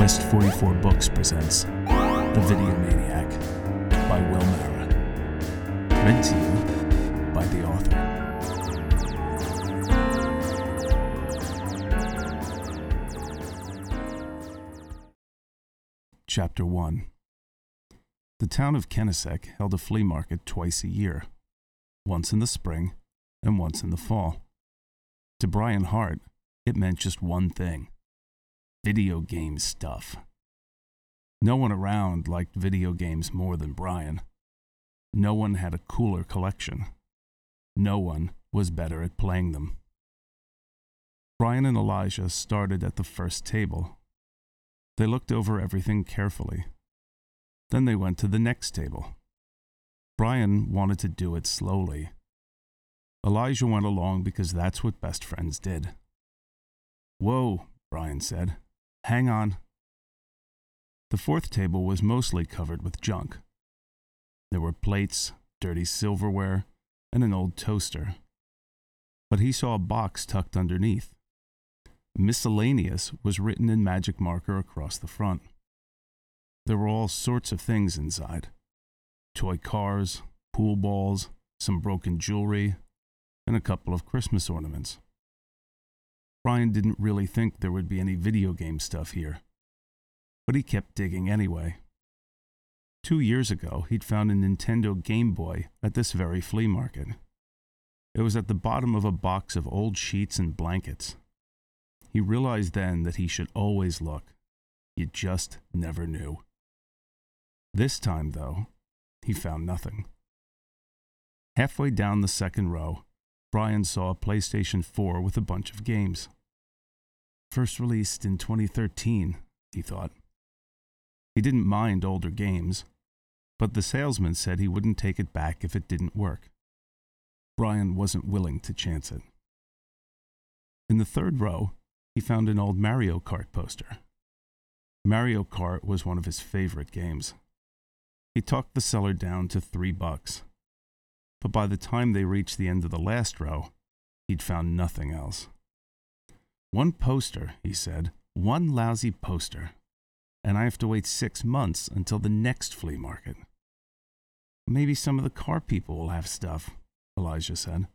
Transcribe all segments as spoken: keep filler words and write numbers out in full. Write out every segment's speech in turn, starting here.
Quest forty-four Books presents The Video Maniac by Will Mara. Read to you by the author. Chapter one. The town of Kennesack held a flea market twice a year, once in the spring and once in the fall. To Brian Hart, it meant just one thing: video game stuff. No one around liked video games more than Brian. No one had a cooler collection. No one was better at playing them. Brian and Elijah started at the first table. They looked over everything carefully. Then they went to the next table. Brian wanted to do it slowly. Elijah went along because that's what best friends did. "Whoa," Brian said. "Hang on." The fourth table was mostly covered with junk. There were plates, dirty silverware, and an old toaster. But he saw a box tucked underneath. Miscellaneous was written in magic marker across the front. There were all sorts of things inside: toy cars, pool balls, some broken jewelry, and a couple of Christmas ornaments. Brian didn't really think there would be any video game stuff here, but he kept digging anyway. Two years ago, he'd found a Nintendo Game Boy at this very flea market. It was at the bottom of a box of old sheets and blankets. He realized then that he should always look. You just never knew. This time, though, he found nothing. Halfway down the second row, Brian saw a PlayStation four with a bunch of games. First released in twenty thirteen, he thought. He didn't mind older games, but the salesman said he wouldn't take it back if it didn't work. Brian wasn't willing to chance it. In the third row, he found an old Mario Kart poster. Mario Kart was one of his favorite games. He talked the seller down to three bucks, but by the time they reached the end of the last row, he'd found nothing else. "One poster," he said, "one lousy poster, and I have to wait six months until the next flea market." "Maybe some of the car people will have stuff," Elijah said.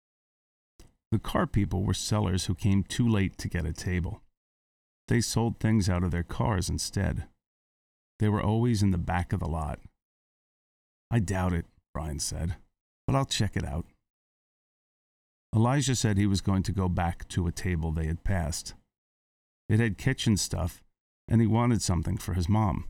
The car people were sellers who came too late to get a table. They sold things out of their cars instead. They were always in the back of the lot. "I doubt it," Brian said, "but I'll check it out." Elijah said he was going to go back to a table they had passed. It had kitchen stuff, and he wanted something for his mom.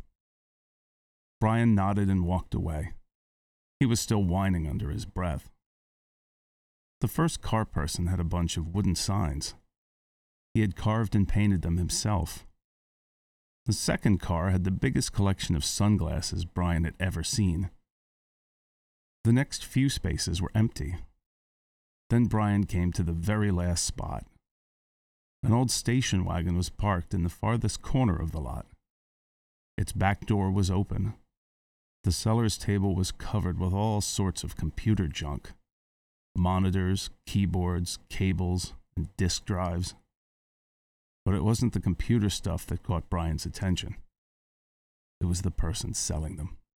Brian nodded and walked away. He was still whining under his breath. The first car person had a bunch of wooden signs. He had carved and painted them himself. The second car had the biggest collection of sunglasses Brian had ever seen. The next few spaces were empty. Then Brian came to the very last spot. An old station wagon was parked in the farthest corner of the lot. Its back door was open. The seller's table was covered with all sorts of computer junk: monitors, keyboards, cables, and disk drives. But it wasn't the computer stuff that caught Brian's attention. It was the person selling them.